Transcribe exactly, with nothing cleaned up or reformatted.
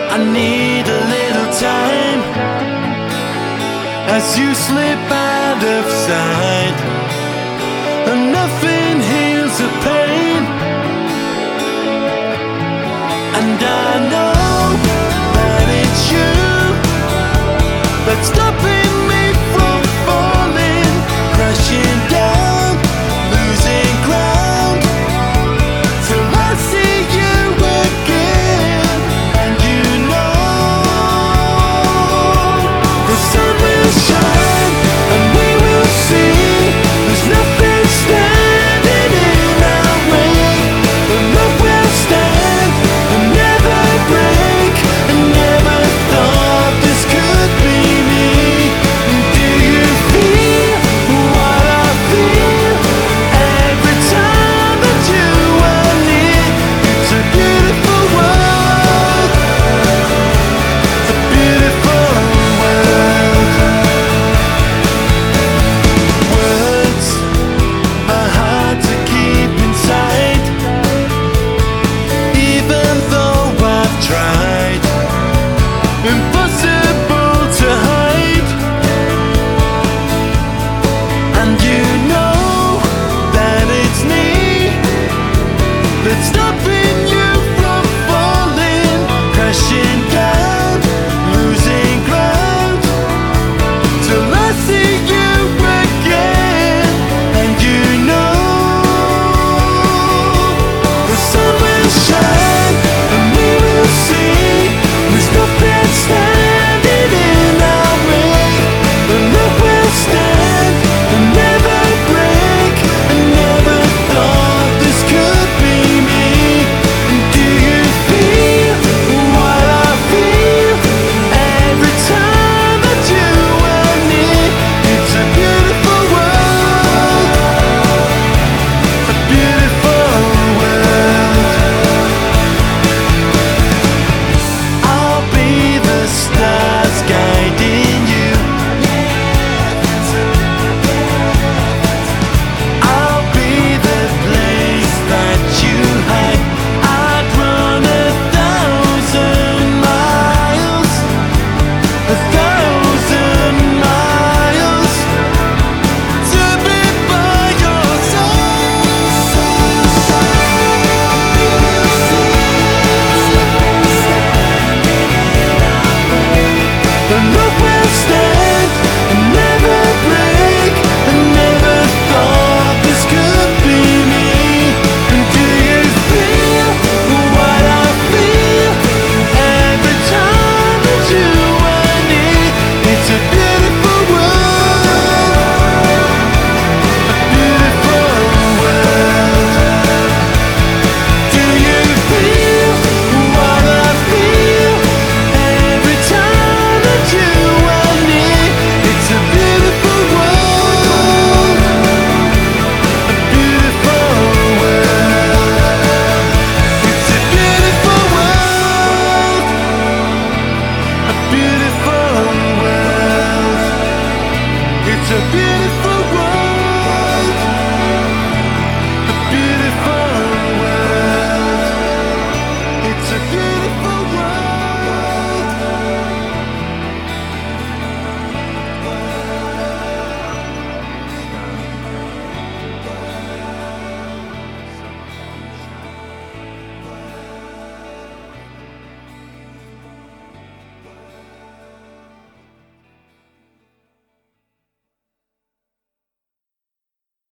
I need a little time as you slip out of sight, and nothing heals the pain. And I know that it's you that's stopping me from falling, crashing down, losing ground, till I see you again. And you know the sun will shine and we will see. There's nothing standing in our way. The love will stand and never break. And never thought this could be me. Do you feel what I feel every time that you are near? It's a beautiful world, a beautiful world. Words are hard to keep inside, even though I've tried. Impossible to hide. And you know that it's me that's stopping you from falling, crashing down, losing ground, till I see you again. And you know the sun will shine and we will see. There's nothing standing in our way. The love will stand and never break. And never thought this could be me. And do you feel what I feel every time that you are near? It's a beautiful world, a beautiful world. I'll be the stars guiding you. I'll be the place that you hide. I'd run a thousand miles, a